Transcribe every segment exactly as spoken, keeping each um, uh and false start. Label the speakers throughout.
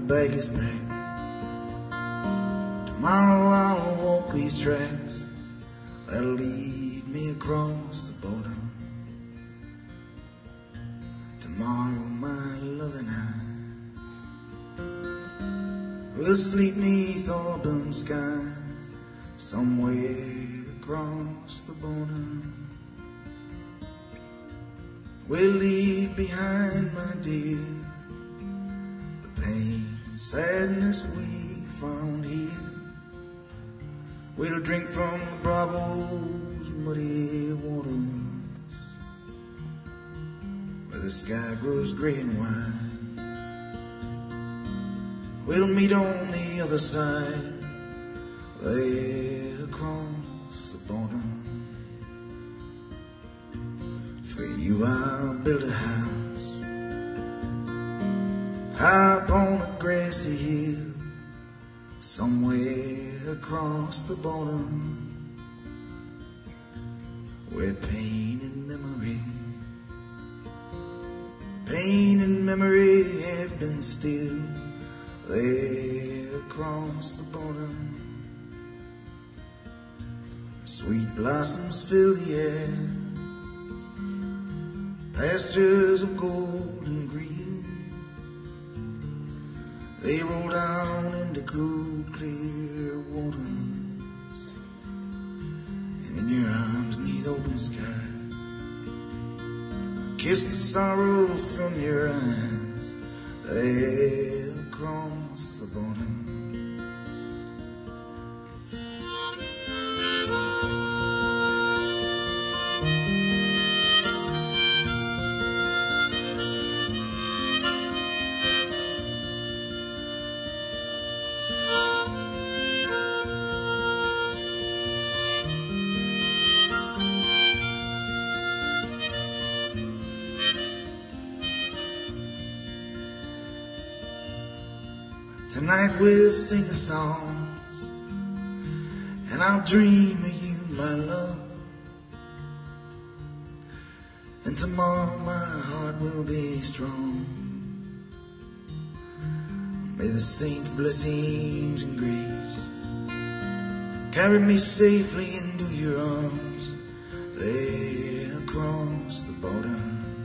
Speaker 1: bag his back. Tomorrow I'll walk these tracks that'll lead me across the border. Tomorrow my loving eye will sleep neath auburn skies somewhere across the border. We'll leave behind, my dear, the pain and sadness we found here. We'll drink from the Bravo's muddy waters, where the sky grows gray and white. We'll meet on the other side, there across the border. For you I'll build a house high upon a grassy hill somewhere across the border, where pain and memory, pain and memory have been still, there across the border. Sweet blossoms fill the air, pastures of gold and green, they roll down into cool, clear waters, and in your arms neath open skies, kiss the sorrow from your eyes, there across the border. Tonight we'll sing the songs, and I'll dream of you, my love. And tomorrow my heart will be strong. May the saints' blessings and grace carry me safely into your arms, there across the border.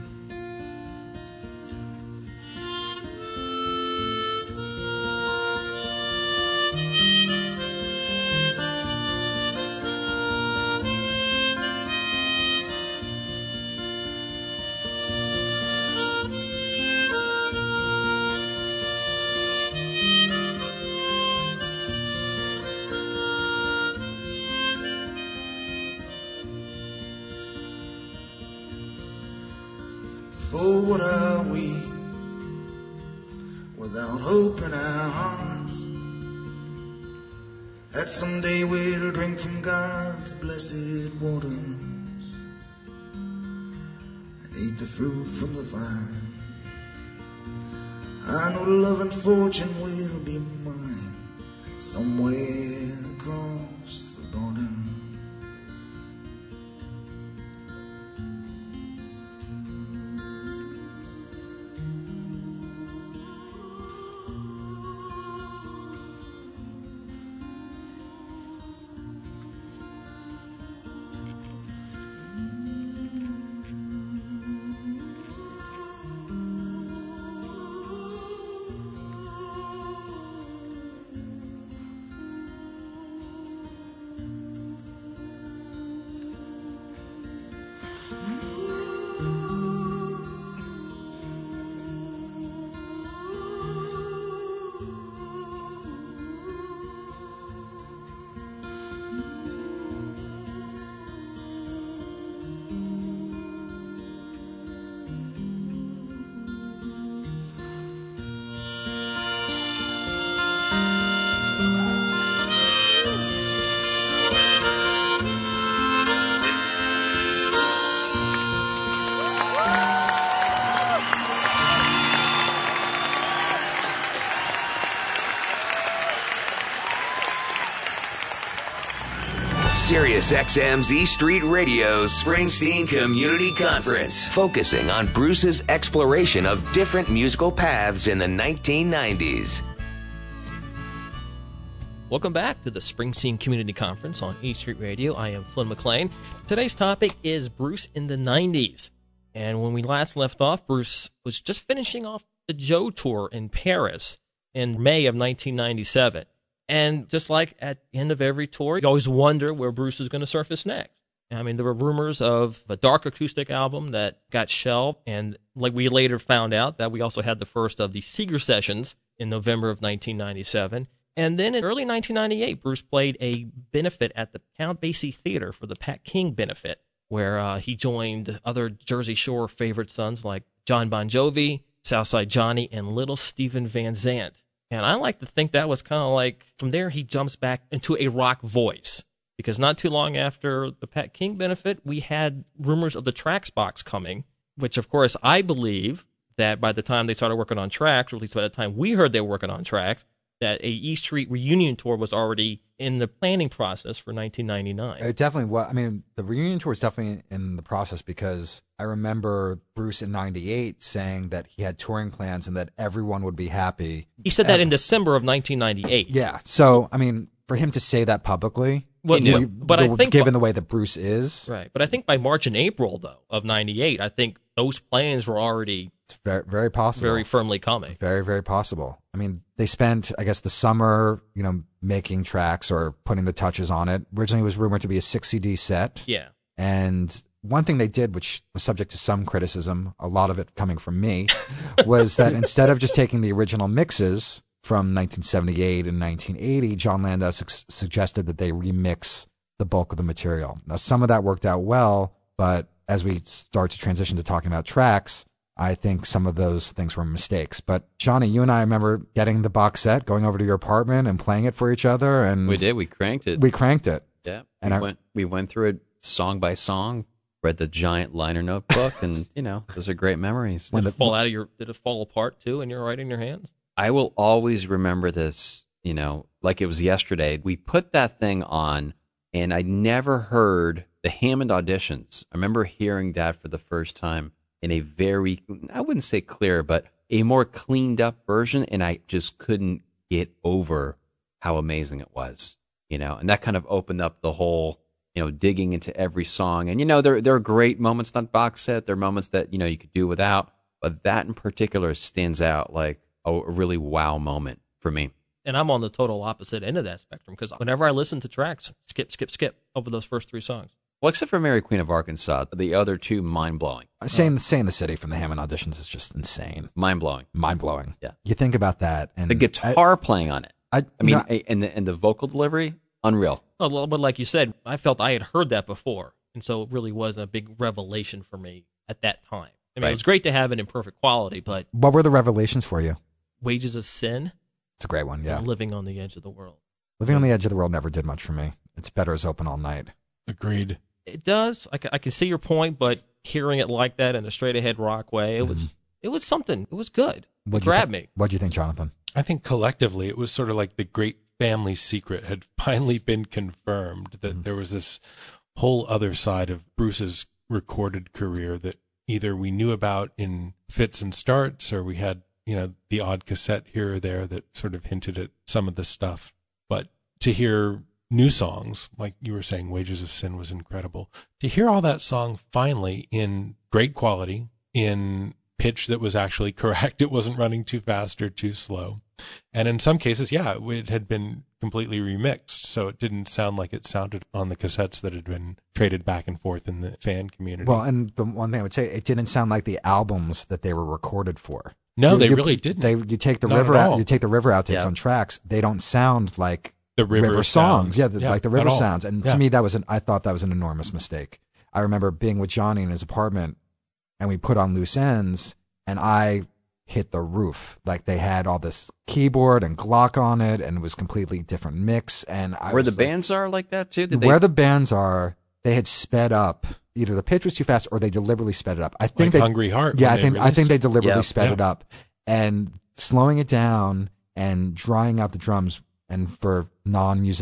Speaker 1: For what are we without hope in our hearts, that someday we'll drink from God's blessed waters and eat the fruit from the vine? I know love and fortune will be mine somewhere across the border.
Speaker 2: Sirius X M's E Street Radio's Springsteen Community Conference, focusing on Bruce's exploration of different musical paths in the nineteen nineties.
Speaker 3: Welcome back to the Springsteen Community Conference on E Street Radio. I am Flynn McLean. Today's topic is Bruce in the nineties. And when we last left off, Bruce was just finishing off the Joe Tour in Paris in May of nineteen ninety-seven. And just like at the end of every tour, you always wonder where Bruce is going to surface next. I mean, there were rumors of a dark acoustic album that got shelved, and like we later found out that we also had the first of the Seeger Sessions in November of nineteen ninety-seven. And then in early nineteen ninety-eight, Bruce played a benefit at the Count Basie Theater for the Pat King benefit, where uh, he joined other Jersey Shore favorite sons like John Bon Jovi, Southside Johnny, and Little Steven Van Zandt. And I like to think that was kind of like, from there he jumps back into a rock voice. Because not too long after the Pat King benefit, we had rumors of the Trax box coming, which of course I believe that by the time they started working on Trax, or at least by the time we heard they were working on Trax, that a E Street reunion tour was already in the planning process for nineteen ninety-nine.
Speaker 4: It definitely was. I mean, the reunion tour is definitely in the process, because I remember Bruce in ninety-eight saying that he had touring plans and that everyone would be happy.
Speaker 3: He said that in December of nineteen ninety-eight.
Speaker 4: Yeah. So, I mean, for him to say that publicly,
Speaker 3: well,
Speaker 4: we,
Speaker 3: but I think
Speaker 4: given the way that Bruce is.
Speaker 3: Right. But I think by March and April, though, of ninety-eight, I think those plans were already
Speaker 4: it's very, very possible.
Speaker 3: Very firmly coming.
Speaker 4: Very, very possible. I mean, they spent, I guess, the summer, you know, making tracks or putting the touches on it. Originally, it was rumored to be a six C D set.
Speaker 3: Yeah.
Speaker 4: And one thing they did, which was subject to some criticism, a lot of it coming from me, was that instead of just taking the original mixes from nineteen seventy-eight and nineteen eighty, John Landau su- suggested that they remix the bulk of the material. Now, some of that worked out well, but as we start to transition to talking about tracks, I think some of those things were mistakes. But Johnny, you and I remember getting the box set, going over to your apartment and playing it for each other. And
Speaker 5: we did. We cranked it.
Speaker 4: We cranked it.
Speaker 5: Yeah.
Speaker 4: And
Speaker 5: we
Speaker 4: I,
Speaker 5: went. We went through it song by song. Read the giant liner notebook, and you know, those are great memories.
Speaker 3: When did it fall out of your? Did it fall apart too, and you're writing your hands?
Speaker 5: I will always remember this. You know, like it was yesterday. We put that thing on, and I never heard the Hammond auditions. I remember hearing that for the first time in a very, I wouldn't say clear, but a more cleaned up version, and I just couldn't get over how amazing it was, you know, and that kind of opened up the whole, you know, digging into every song. And, you know, there, there are great moments in that box set. There are moments that, you know, you could do without, but that in particular stands out like a, a really wow moment for me.
Speaker 3: And I'm on the total opposite end of that spectrum, because whenever I listen to tracks, skip, skip, skip over those first three songs.
Speaker 5: Well, except for Mary Queen of Arkansas, the other two, mind-blowing.
Speaker 4: Saying, saying the City from the Hammond auditions is just insane.
Speaker 5: Mind-blowing.
Speaker 4: Mind-blowing.
Speaker 5: Yeah.
Speaker 4: You think about that. And
Speaker 5: the guitar
Speaker 4: I,
Speaker 5: playing on it.
Speaker 4: I,
Speaker 5: I mean,
Speaker 4: know,
Speaker 5: and, the, and the vocal delivery, unreal.
Speaker 3: Well, but like you said, I felt I had heard that before, and so it really wasn't a big revelation for me at that time. I mean,
Speaker 5: right.
Speaker 3: It was great to have it in perfect quality, but...
Speaker 4: What were the revelations for you?
Speaker 3: Wages of Sin.
Speaker 4: It's a great one, yeah.
Speaker 3: Living on the Edge of the World.
Speaker 4: Living on the Edge of the World never did much for me. It's better as Open All Night.
Speaker 6: Agreed.
Speaker 3: It does. I, I can see your point, but hearing it like that in a straight-ahead rock way, it mm-hmm. was it was something. It was good. What'd it grabbed
Speaker 4: th-
Speaker 3: me.
Speaker 4: What do you think, Jonathan?
Speaker 6: I think collectively it was sort of like the great family secret had finally been confirmed, that mm-hmm. there was this whole other side of Bruce's recorded career that either we knew about in fits and starts, or we had, you know, the odd cassette here or there that sort of hinted at some of the stuff. But to hear new songs, like you were saying, Wages of Sin was incredible. To hear all that song finally in great quality, in pitch that was actually correct, it wasn't running too fast or too slow. And in some cases, yeah, it had been completely remixed, so it didn't sound like it sounded on the cassettes that had been traded back and forth in the fan community.
Speaker 4: Well, and the one thing I would say, it didn't sound like the albums that they were recorded for.
Speaker 6: No,
Speaker 4: you,
Speaker 6: they
Speaker 4: you,
Speaker 6: really didn't.
Speaker 4: They, you take the
Speaker 6: Not
Speaker 4: river
Speaker 6: at
Speaker 4: out,
Speaker 6: all.
Speaker 4: you take the river outtakes
Speaker 5: Yeah.
Speaker 4: on tracks. They don't sound like
Speaker 6: the river,
Speaker 4: river songs.
Speaker 6: sounds.
Speaker 4: Yeah, the,
Speaker 6: yeah,
Speaker 4: like the river
Speaker 6: at all.
Speaker 4: sounds. And
Speaker 6: yeah.
Speaker 4: to me, that was an. I thought that was an enormous mistake. I remember being with Johnny in his apartment, and we put on Loose Ends, and I hit the roof. Like, they had all this keyboard and Glock on it, and it was completely different mix. And I
Speaker 5: Where the
Speaker 4: was like,
Speaker 5: bands are like that too? Did
Speaker 4: where
Speaker 5: they...
Speaker 4: the bands are, they had sped up. Either the pitch was too fast, or they deliberately sped it up. I think
Speaker 6: Like
Speaker 4: they,
Speaker 6: Hungry Heart.
Speaker 4: Yeah,
Speaker 6: when
Speaker 4: I think
Speaker 6: they
Speaker 4: I think they deliberately
Speaker 5: Yep.
Speaker 4: sped
Speaker 6: Yeah.
Speaker 4: it up, and slowing it down and drying out the drums. And for non-music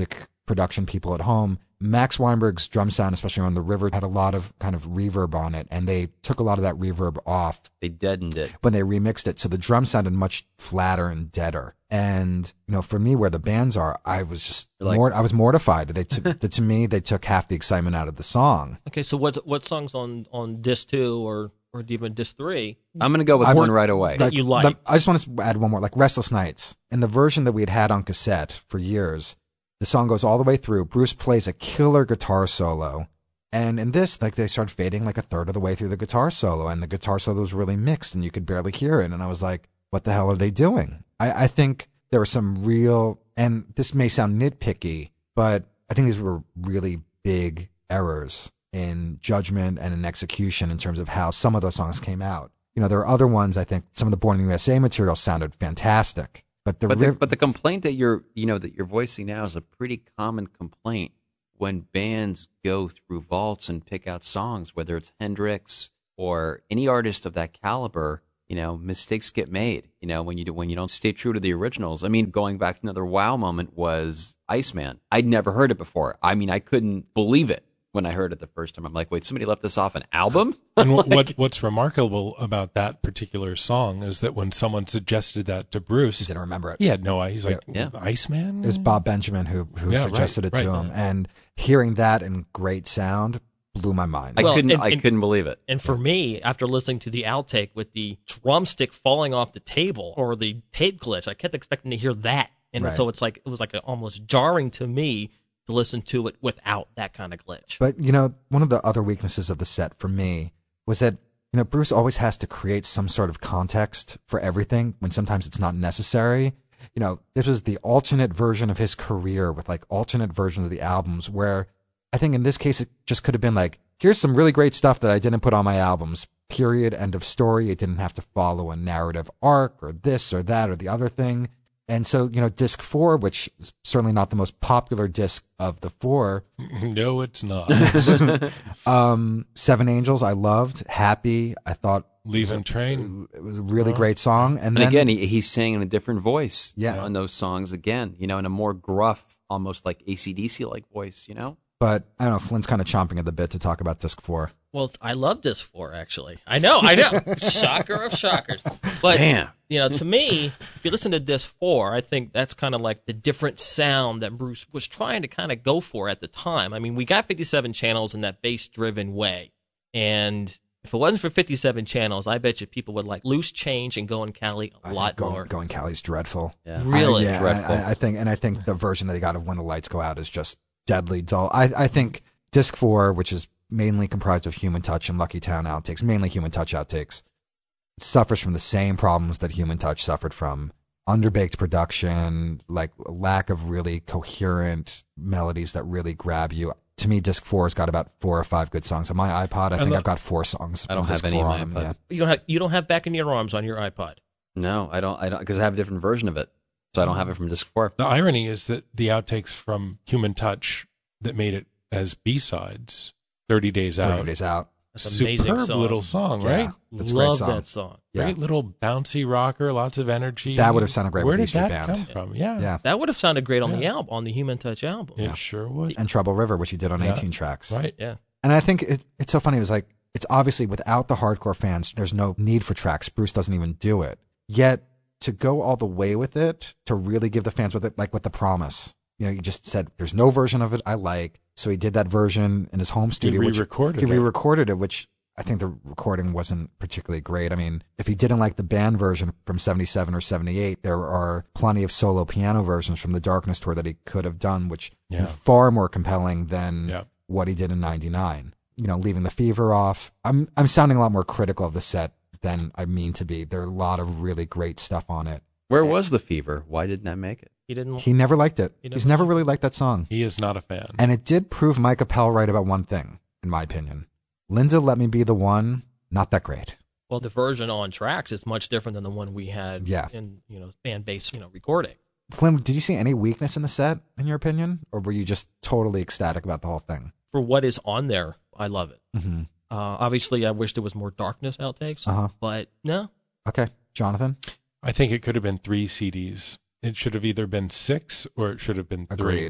Speaker 4: production people at home, Max Weinberg's drum sound, especially on The River, had a lot of kind of reverb on it, and they took a lot of that reverb off.
Speaker 5: They deadened it
Speaker 4: when they remixed it, so the drum sounded much flatter and deader. And you know, for me, where the bands are, I was just
Speaker 5: like,
Speaker 4: mort- I was mortified. They took to me, they took half the excitement out of the song.
Speaker 3: Okay, so what what songs on on disc two or or even disc three?
Speaker 5: I'm going to go with
Speaker 4: I
Speaker 5: one
Speaker 4: would-
Speaker 5: right away.
Speaker 3: That you like.
Speaker 4: the- I just want to add one more, like Restless Nights. In the version that we had had on cassette for years, the song goes all the way through. Bruce plays a killer guitar solo. And in this, like, they started fading like a third of the way through the guitar solo, and the guitar solo was really mixed, and you could barely hear it. And I was like, what the hell are they doing? I, I think there were some real, and this may sound nitpicky, but I think these were really big errors in judgment and in execution in terms of how some of those songs came out. You know, there are other ones, I think some of the Born in the U S A material sounded fantastic. But the,
Speaker 5: But the,
Speaker 4: riff-
Speaker 5: but the complaint that you're, you know, that you're voicing now is a pretty common complaint when bands go through vaults and pick out songs, whether it's Hendrix or any artist of that caliber. You know, mistakes get made. You know, when you do, when you don't stay true to the originals. I mean, going back to another wow moment was Iceman. I'd never heard it before. I mean, I couldn't believe it when I heard it the first time. I'm like, wait, somebody left this off an album?
Speaker 6: And what, what what's remarkable about that particular song is that when someone suggested that to
Speaker 4: he
Speaker 6: Bruce,
Speaker 4: didn't remember it.
Speaker 6: he had no idea. He's like,
Speaker 5: Yeah.
Speaker 6: Iceman?
Speaker 4: It was Bob Benjamin who who
Speaker 6: Yeah,
Speaker 4: suggested
Speaker 6: right,
Speaker 4: it to
Speaker 6: right.
Speaker 4: him, and hearing that in great sound blew my mind.
Speaker 5: I
Speaker 3: Well,
Speaker 5: couldn't,
Speaker 3: and-
Speaker 5: I
Speaker 3: and-
Speaker 5: couldn't believe it.
Speaker 3: And for me, after listening to the outtake with the drumstick falling off the table or the tape glitch, I kept expecting to hear that, and
Speaker 4: Right.
Speaker 3: so it's like it was like a, almost jarring to me to listen to it without that kind of glitch.
Speaker 4: But you know, one of the other weaknesses of the set for me was that you know Bruce always has to create some sort of context for everything when sometimes it's not necessary. You know, this was the alternate version of his career with like alternate versions of the albums where I think in this case it just could have been like, here's some really great stuff that I didn't put on my albums. Period. End of story. It didn't have to follow a narrative arc or this or that or the other thing. And so, you know, disc four, which is certainly not the most popular disc of the four,
Speaker 6: No, it's not.
Speaker 4: um, Seven Angels, I loved. Happy, I thought
Speaker 6: Leaving Train.
Speaker 4: it was a really great song. And,
Speaker 5: And
Speaker 4: then,
Speaker 5: again, he, he's singing in a different voice
Speaker 4: Yeah.
Speaker 5: on those songs again, you know, in a more gruff, almost like A C D C-like voice, you know?
Speaker 4: but I don't know, Flynn's kind of chomping at the bit to talk about disc four.
Speaker 3: Well, I love disc four actually. I know, I know. Shocker of shockers. But
Speaker 5: Damn.
Speaker 3: you know, to me, if you listen to disc four, I think that's kind of like the different sound that Bruce was trying to kind of go for at the time. I mean, we got fifty-seven channels in that bass-driven way, and if it wasn't for fifty-seven channels, I bet you people would like Loose Change and Going Cali a
Speaker 4: I
Speaker 3: lot
Speaker 4: think going,
Speaker 3: more.
Speaker 4: Going Cali's dreadful.
Speaker 5: Yeah.
Speaker 3: Really?
Speaker 4: I, yeah,
Speaker 5: Dreadful.
Speaker 4: I, I think, and I think the version that he got of When the Lights Go Out is just deadly dull. I, I think disc four, which is mainly comprised of Human Touch and Lucky Town outtakes, mainly Human Touch outtakes, suffers from the same problems that Human Touch suffered from. Underbaked production, like lack of really coherent melodies that really grab you. To me, disc four has got about four or five good songs. On my iPod, I think
Speaker 6: lo-
Speaker 4: I've got four songs.
Speaker 5: I don't
Speaker 4: from
Speaker 5: have
Speaker 4: disc
Speaker 5: any
Speaker 4: four
Speaker 5: on
Speaker 4: on
Speaker 5: my
Speaker 4: them,
Speaker 5: iPod.
Speaker 4: yeah.
Speaker 3: You don't have you don't have Back in Your Arms on your iPod.
Speaker 5: No, I don't, I don't, because I have a different version of it. So I don't have it from disc four.
Speaker 6: The irony is that the outtakes from Human Touch that made it as B-sides, thirty Days
Speaker 4: thirty
Speaker 6: Out,
Speaker 4: Days Out.
Speaker 3: That's an amazing
Speaker 6: superb
Speaker 3: song.
Speaker 6: little song,
Speaker 4: Yeah,
Speaker 6: right?
Speaker 4: that's a great
Speaker 3: Love
Speaker 4: song.
Speaker 3: that song.
Speaker 4: Yeah.
Speaker 6: Great little bouncy rocker, lots of energy.
Speaker 4: That would have sounded great
Speaker 6: Where
Speaker 4: with
Speaker 6: did
Speaker 4: East Street
Speaker 6: that
Speaker 4: Band.
Speaker 6: come from? Yeah,
Speaker 4: Yeah.
Speaker 3: That would have sounded great on the
Speaker 6: Yeah.
Speaker 3: album, on the Human Touch album.
Speaker 6: it sure would.
Speaker 4: And Trouble River, which he did on
Speaker 6: Yeah.
Speaker 4: eighteen tracks.
Speaker 6: Right.
Speaker 3: Yeah.
Speaker 4: And I think it, it's so funny. It was like, it's obviously without the hardcore fans, there's no need for tracks. Bruce doesn't even do it. Yet to go all the way with it, to really give the fans what it, like what the promise. You know, he just said, there's no version of it I like. So he did that version in his home studio. which-
Speaker 6: re-recorded
Speaker 4: He
Speaker 6: it.
Speaker 4: re-recorded it, which I think the recording wasn't particularly great. I mean, if he didn't like the band version from seventy-seven or seventy-eight, there are plenty of solo piano versions from the Darkness tour that he could have done, which
Speaker 6: Yeah.
Speaker 4: are far more compelling than
Speaker 6: Yeah.
Speaker 4: what he did in ninety-nine. You know, leaving the fever off. I'm I'm sounding a lot more critical of the set than I mean to be. There are a lot of really great stuff on it.
Speaker 5: Where was the fever? Why didn't I make it?
Speaker 3: He didn't.
Speaker 4: He never liked it.
Speaker 3: He
Speaker 4: He's
Speaker 3: never
Speaker 4: never
Speaker 3: liked
Speaker 4: really liked that song.
Speaker 6: He is not a fan.
Speaker 4: And it did prove Mike Appel right about one thing, in my opinion. Linda Let Me Be the One, not that great.
Speaker 3: Well, the version on tracks is much different than the one we had
Speaker 4: Yeah.
Speaker 3: in, you know, fan based, you know, recording.
Speaker 4: Flynn, did you see any weakness in the set, in your opinion? Or were you just totally ecstatic about the whole thing?
Speaker 3: For what is on there, I love it.
Speaker 4: Mm-hmm.
Speaker 3: Uh, obviously, I wish there was more Darkness outtakes,
Speaker 4: Uh-huh.
Speaker 3: but no.
Speaker 4: Okay. Jonathan?
Speaker 6: I think it could have been three C Ds. It should have either been six or it should have been three.
Speaker 4: Agreed.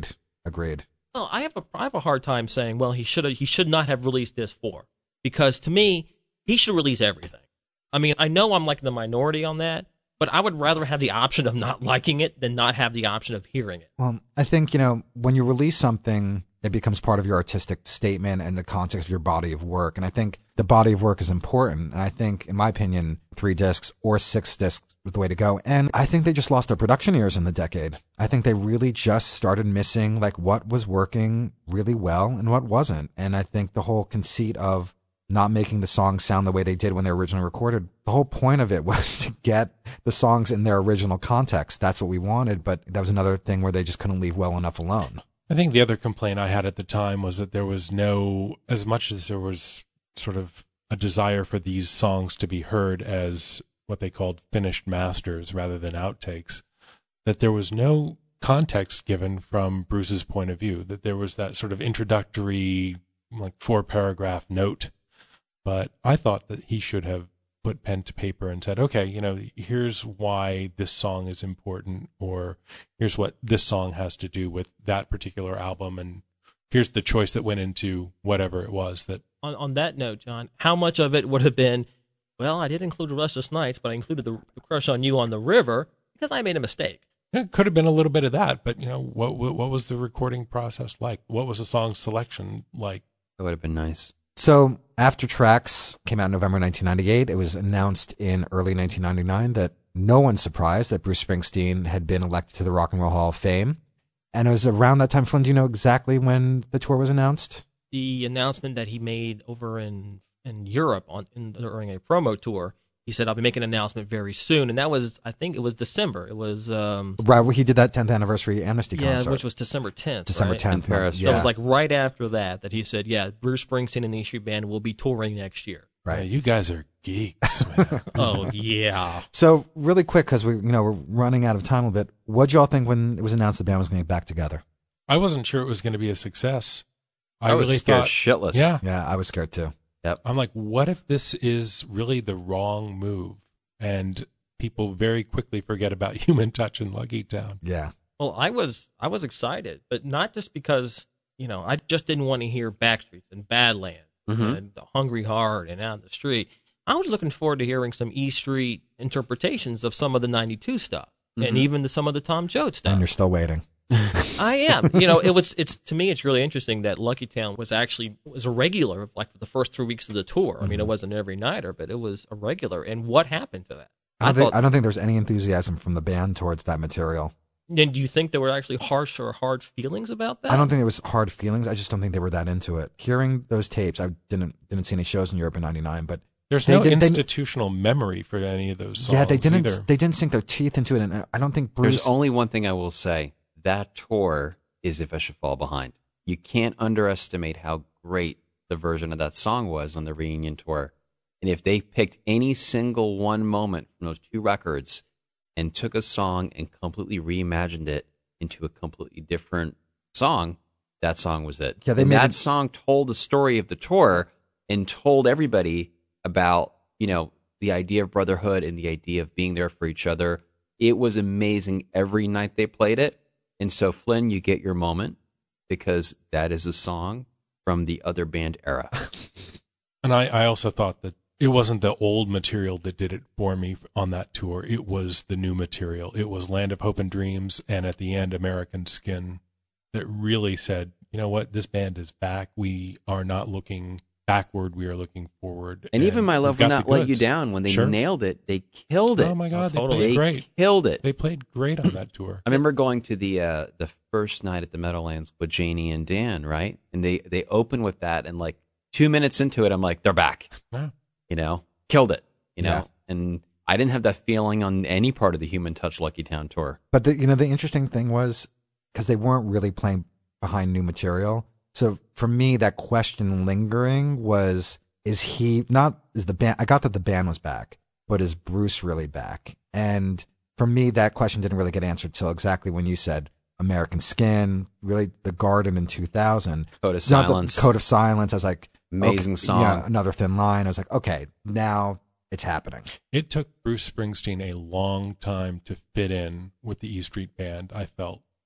Speaker 4: Agreed.
Speaker 3: Well, I have a I have a hard time saying, well, he should he should not have released this four, because to me, he should release everything. I mean, I know I'm like the minority on that, but I would rather have the option of not liking it than not have the option of hearing it.
Speaker 4: Well, I think, you know, when you release something, it becomes part of your artistic statement and the context of your body of work. And I think the body of work is important. And I think, in my opinion, three discs or six discs was the way to go. And I think they just lost their production ears in the decade. I think they really just started missing like what was working really well and what wasn't. And I think the whole conceit of not making the songs sound the way they did when they were originally recorded, the whole point of it was to get the songs in their original context. That's what we wanted. But that was another thing where they just couldn't leave well enough alone.
Speaker 6: I think the other complaint I had at the time was that there was no, as much as there was sort of a desire for these songs to be heard as what they called finished masters rather than outtakes, that there was no context given from Bruce's point of view, that there was that sort of introductory, like four paragraph note. But I thought that he should have put pen to paper and said, okay, you know, here's why this song is important, or here's what this song has to do with that particular album, and here's the choice that went into whatever it was. That
Speaker 3: On, on that note, John, how much of it would have been, well, I did include Restless Nights, but I included the, the Crush on You on the River because I made a mistake.
Speaker 6: it could have been a little bit of that, but you know, what what, what was the recording process like? What was the song selection like?
Speaker 5: That would have been nice.
Speaker 4: So After Tracks came out in November nineteen ninety-eight. It was announced in early nineteen ninety-nine that no one's surprised that Bruce Springsteen had been elected to the Rock and Roll Hall of Fame. And it was around that time. Flynn, do you know exactly when the tour was announced?
Speaker 3: The announcement that he made over in, in Europe on in, during a promo tour, he said, I'll be making an announcement very soon. And that was, I think it was December. It was... Um,
Speaker 4: right, well, he did that tenth anniversary Amnesty
Speaker 3: yeah,
Speaker 4: concert.
Speaker 3: which was December tenth,
Speaker 4: December
Speaker 3: right?
Speaker 4: tenth.
Speaker 5: In Paris.
Speaker 4: Yeah.
Speaker 3: So it was like right after that that he said, yeah, Bruce Springsteen and the E Street Band will be touring next year.
Speaker 4: Right.
Speaker 6: Yeah, you guys are geeks, man.
Speaker 3: Oh, yeah.
Speaker 4: So really quick, because we, you know, we're running out of time a little bit. What'd y'all think when it was announced the band was going to get back together?
Speaker 6: I wasn't sure it was going to be a success.
Speaker 5: I, I was
Speaker 6: really
Speaker 5: scared
Speaker 6: thought,
Speaker 5: shitless.
Speaker 6: Yeah.
Speaker 4: Yeah, I was scared too.
Speaker 6: I'm like, what if this is really the wrong move? And people very quickly forget about Human Touch and Lucky Town.
Speaker 4: Yeah.
Speaker 3: Well, I was I was excited, but not just because, you know, I just didn't want to hear Backstreets and Badlands
Speaker 5: Mm-hmm.
Speaker 3: and The Hungry Heart and Out in the Street. I was looking forward to hearing some E Street interpretations of some of the ninety-two stuff
Speaker 5: Mm-hmm.
Speaker 3: and even the, some of the Tom Joad stuff.
Speaker 4: And you're still waiting.
Speaker 3: I am. You know, it was. It's to me, it's really interesting that Lucky Town was actually was a regular, like for the first three weeks of the tour. I mean, it wasn't every nighter, but it was a regular. And what happened to that?
Speaker 4: I don't,
Speaker 3: I
Speaker 4: think,
Speaker 3: thought.
Speaker 4: I don't think there's any enthusiasm from the band towards that material.
Speaker 3: And do you think there were actually harsh or hard feelings about that?
Speaker 4: I don't think it was hard feelings. I just don't think they were that into it. Hearing those tapes, I didn't didn't see any shows in Europe in ninety-nine, but
Speaker 6: There's
Speaker 4: They
Speaker 6: no
Speaker 4: did- they-
Speaker 6: institutional memory for any of those songs.
Speaker 4: yeah, they didn't
Speaker 6: either.
Speaker 4: they didn't sink their teeth into it, and I don't think Bruce.
Speaker 5: There's only one thing I will say. That tour is If I Should Fall Behind. You can't underestimate how great the version of that song was on the reunion tour. And if they picked any single one moment from those two records and took a song and completely reimagined it into a completely different song, that song was it.
Speaker 4: Yeah, they
Speaker 5: and
Speaker 4: made
Speaker 5: that
Speaker 4: it-
Speaker 5: song told the story of the tour and told everybody about, you know, the idea of brotherhood and the idea of being there for each other. It was amazing every night they played it. And so, Flynn, you get your moment because that is a song from the other band era.
Speaker 6: And I, I also thought that it wasn't the old material that did it for me on that tour. It was the new material. It was Land of Hope and Dreams and at the end, American Skin, that really said, you know what, this band is back. We are not looking backward. We are looking forward.
Speaker 5: And even My Love
Speaker 6: we've
Speaker 5: Will
Speaker 6: got
Speaker 5: Not
Speaker 6: the
Speaker 5: Let You
Speaker 6: goods.
Speaker 5: Down, when they
Speaker 6: Sure.
Speaker 5: nailed it, they killed it.
Speaker 6: Oh, my God.
Speaker 3: Oh, totally.
Speaker 6: They
Speaker 5: They
Speaker 6: played great.
Speaker 5: killed it.
Speaker 6: They played great on that tour.
Speaker 5: I remember going to the uh, the first night at the Meadowlands with Janie and Dan, right? And they, they opened with that, and like two minutes into it, I'm like, they're back.
Speaker 6: Yeah.
Speaker 5: You know, killed it. You know,
Speaker 4: Yeah.
Speaker 5: and I didn't have that feeling on any part of the Human Touch Lucky Town tour.
Speaker 4: But the, you know, the interesting thing was because they weren't really playing behind new material. So for me, that question lingering was: Is he not? Is the band? I got that the band was back, but is Bruce really back? And for me, that question didn't really get answered till exactly when you said American Skin, really the Garden in two thousand,
Speaker 5: Code of
Speaker 4: Not the-
Speaker 5: Silence.
Speaker 4: Code of Silence. I was like,
Speaker 5: Amazing
Speaker 4: okay,
Speaker 5: song.
Speaker 4: Yeah, Another Thin Line. I was like, okay, now it's happening.
Speaker 6: It took Bruce Springsteen a long time to fit in with the E Street Band, I felt.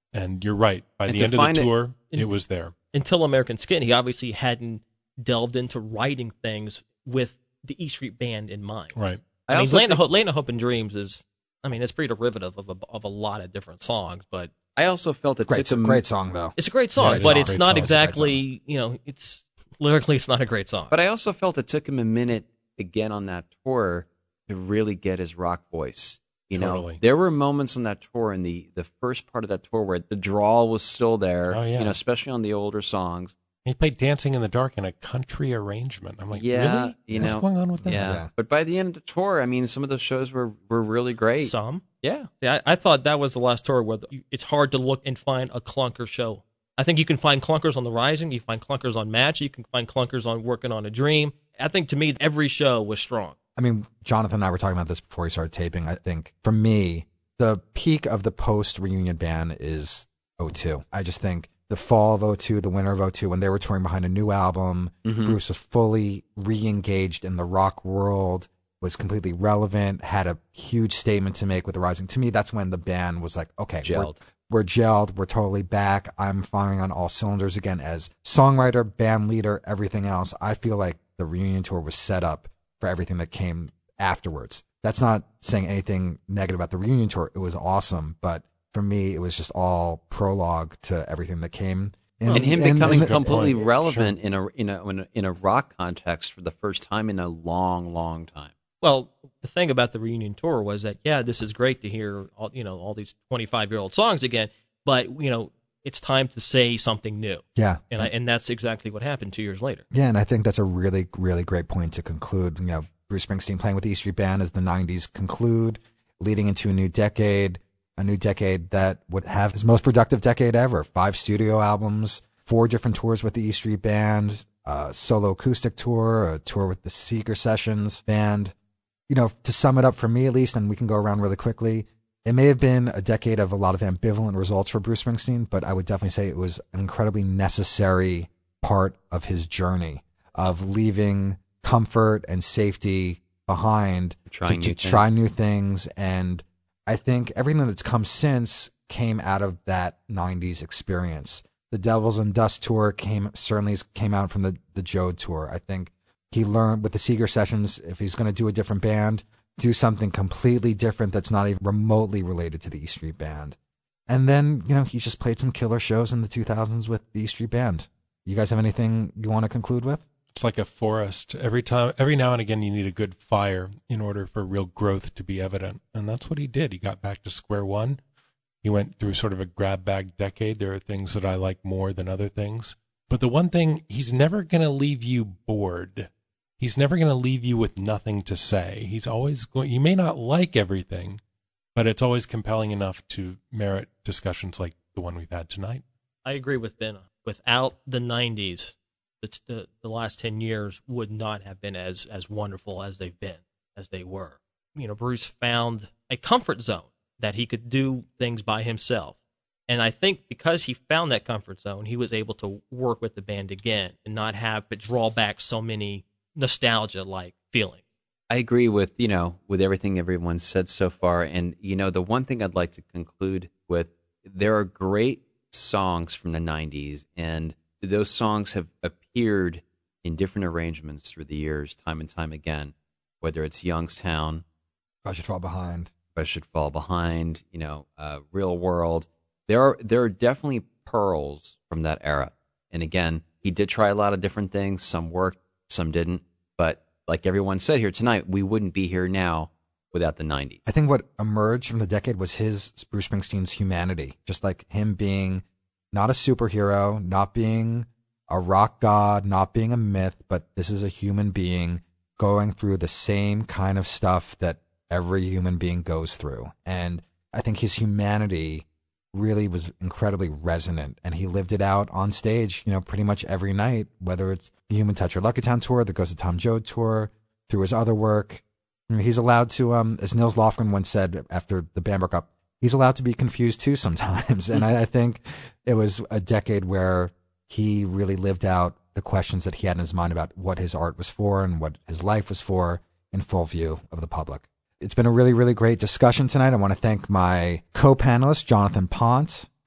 Speaker 6: And you're right. By
Speaker 5: And
Speaker 6: the
Speaker 5: to
Speaker 6: end of the
Speaker 5: find it-
Speaker 6: tour, it, was there.
Speaker 3: Until American Skin, he obviously hadn't delved into writing things with the E Street Band in mind.
Speaker 6: Right.
Speaker 3: I,
Speaker 5: I
Speaker 3: mean,
Speaker 5: also
Speaker 3: Land,
Speaker 5: think-
Speaker 3: of Hope, Land of Hope and Dreams is, I mean, it's pretty derivative of a, of a lot of different songs, but
Speaker 5: I also felt it
Speaker 4: Great,
Speaker 5: took him,
Speaker 4: great song though.
Speaker 3: it's a great song,
Speaker 6: Yeah, it is
Speaker 3: but
Speaker 6: a
Speaker 3: it's
Speaker 6: great
Speaker 3: not
Speaker 6: song. It's a great
Speaker 3: exactly, you know, it's lyrically, it's not a great song.
Speaker 5: But I also felt it took him a minute again on that tour to really get his rock voice. You
Speaker 6: Totally.
Speaker 5: know, there were moments on that tour in the, the first part of that tour where the drawl was still there.
Speaker 6: Oh, yeah.
Speaker 5: You know, especially on the older songs.
Speaker 6: He played Dancing in the Dark in a country arrangement. I'm like,
Speaker 5: Yeah,
Speaker 6: really?
Speaker 5: you
Speaker 6: What's
Speaker 5: know,
Speaker 6: going on with that?
Speaker 5: Yeah.
Speaker 4: Yeah.
Speaker 5: But by the end of the tour, I mean, some of those shows were, were really great.
Speaker 3: Some.
Speaker 5: Yeah.
Speaker 3: Yeah, I, I thought that was the last tour where the, it's hard to look and find a clunker show. I think you can find clunkers on The Rising, you find clunkers on Match, you can find clunkers on Working on a Dream. I think to me, every show was strong.
Speaker 4: I mean, Jonathan and I were talking about this before we started taping. I think for me, the peak of the post reunion band is oh two. I just think the fall of oh two, the winter of oh two, when they were touring behind a new album,
Speaker 5: Mhm.
Speaker 4: Bruce was fully re-engaged in the rock world, was completely relevant, had a huge statement to make with The Rising. To me, that's when the band was like, okay,
Speaker 5: Gelled.
Speaker 4: We're, we're gelled, we're totally back. I'm firing on all cylinders again as songwriter, band leader, everything else. I feel like the reunion tour was set up for everything that came afterwards. That's not saying anything negative about the reunion tour. It was awesome, but for me, it was just all prologue to everything that came.
Speaker 5: And him becoming
Speaker 4: and-
Speaker 5: completely
Speaker 6: point.
Speaker 5: relevant in a, in a in a in a rock context for the first time in a long, long time.
Speaker 3: Well, the thing about the reunion tour was that, yeah, this is great to hear all, you know, all these twenty-five-year-old songs again, but, you know, it's time to say something new.
Speaker 4: yeah,
Speaker 3: And I, and that's exactly what happened two years later.
Speaker 4: yeah, and I think that's a really, really great point to conclude. You know, Bruce Springsteen playing with the E Street Band as the nineties conclude, leading into a new decade, a new decade that would have his most productive decade ever. Five studio albums, four different tours with the E Street Band, a solo acoustic tour, a tour with the Seeger Sessions Band. You know, to sum it up for me at least, and we can go around really quickly, it may have been a decade of a lot of ambivalent results for Bruce Springsteen, but I would definitely say it was an incredibly necessary part of his journey of leaving comfort and safety behind
Speaker 5: Trying
Speaker 4: to,
Speaker 5: new
Speaker 4: to try
Speaker 5: things.
Speaker 4: new things. And I think everything that's come since came out of that nineties experience. The Devils and Dust tour came certainly came out from the, the Joe tour. I think he learned with the Seeger Sessions, if he's going to do a different band, do something completely different that's not even remotely related to the E Street Band. And then, you know, he just played some killer shows in the two thousands with the E Street Band. You guys have anything you want to conclude with?
Speaker 6: It's like a forest. Every time, every now and again, you need a good fire in order for real growth to be evident. And that's what he did. He got back to square one. He went through sort of a grab bag decade. There are things that I like more than other things. But the one thing, he's never going to leave you bored. He's never going to leave you with nothing to say. He's always going, you may not like everything, but it's always compelling enough to merit discussions like the one we've had tonight.
Speaker 3: I agree with Ben. Without the nineties, the, the, the last ten years would not have been as, as wonderful as they've been, as they were. You know, Bruce found a comfort zone that he could do things by himself. And I think because he found that comfort zone, he was able to work with the band again and not have but draw back so many nostalgia-like feelings.
Speaker 5: I agree with, you know, with everything everyone's said so far. And, you know, the one thing I'd like to conclude with, there are great songs from the nineties, and those songs have appeared in different arrangements through the years, time and time again, whether it's Youngstown,
Speaker 4: I Should Fall Behind.
Speaker 5: I Should Fall Behind, you know, uh, Real World. There are, there are definitely pearls from that era. And again, he did try a lot of different things. Some worked, some didn't. But like everyone said here tonight, we wouldn't be here now without the nineties.
Speaker 4: I think what emerged from the decade was his, Bruce Springsteen's humanity, just like him being not a superhero, not being a rock god, not being a myth, but this is a human being going through the same kind of stuff that every human being goes through. And I think his humanity really was incredibly resonant, and he lived it out on stage, you know, pretty much every night, whether it's the Human Touch or Lucky Town tour, the Ghost of Tom Joad tour, through his other work. I mean, he's allowed to, um, as Nils Lofgren once said after the band broke up, he's allowed to be confused too sometimes. And I, I think it was a decade where he really lived out the questions that he had in his mind about what his art was for and what his life was for in full view of the public. It's been a really, really great discussion tonight. I want to thank my co-panelist, Jonathan Pont,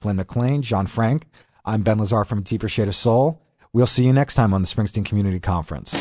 Speaker 4: Flynn McLean, John Frank. I'm Ben Lazar from Deeper Shade of Soul. We'll see you next time on the Springsteen Community Conference.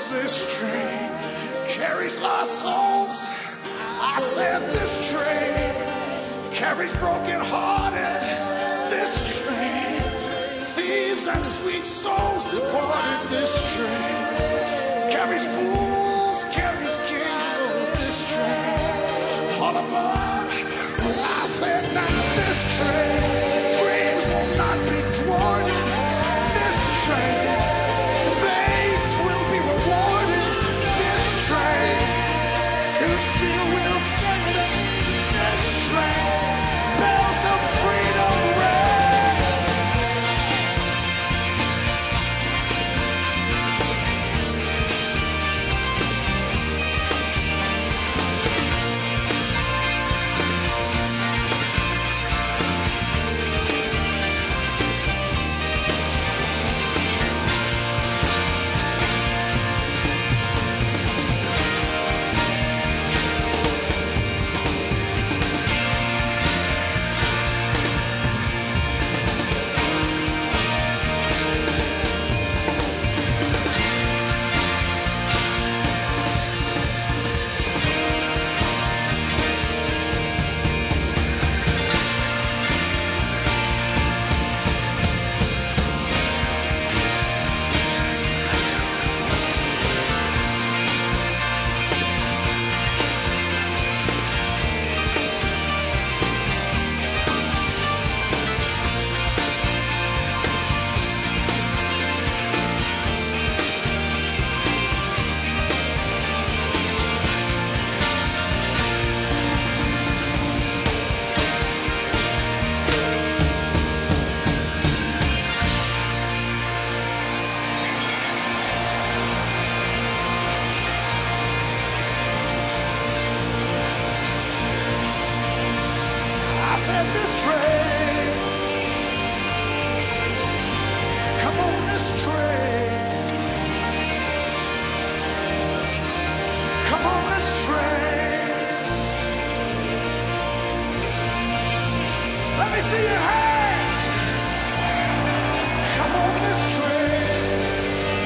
Speaker 1: as this train carries lost souls. I said this train carries broken hearted. This train, thieves and sweet souls departed. This train carries fools, carries kings. This train, all aboard. I said now this train, dreams will not be thwarted. This train, faith will be rewarded. This train, you still will sing it. This train, bells of freedom ring. I said this train, come on this train, come on this train. Let me see your hands. Come on this train,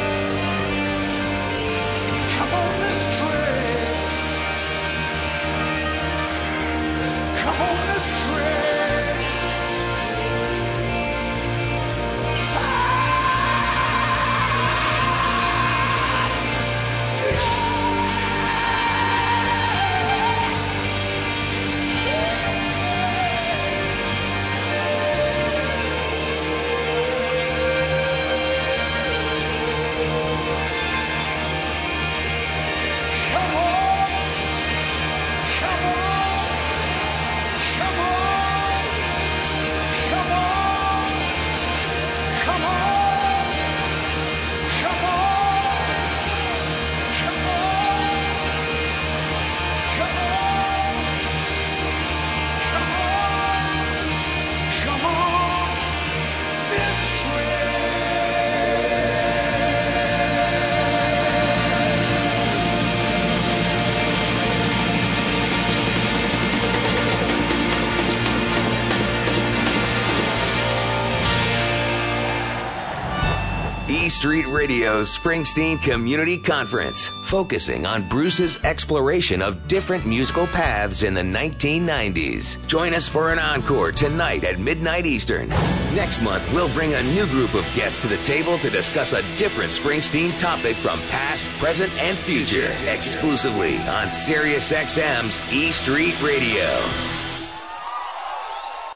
Speaker 1: come on this train, come on this train. Come on, come on, come on, come on, come on, come on, come on, come on, come on, come on, this train.
Speaker 2: E Street Radio's Springsteen Community Conference, focusing on Bruce's exploration of different musical paths in the nineteen nineties. Join us for an encore tonight at midnight Eastern. Next month, we'll bring a new group of guests to the table to discuss a different Springsteen topic from past, present, and future, exclusively on Sirius X M's E Street Radio.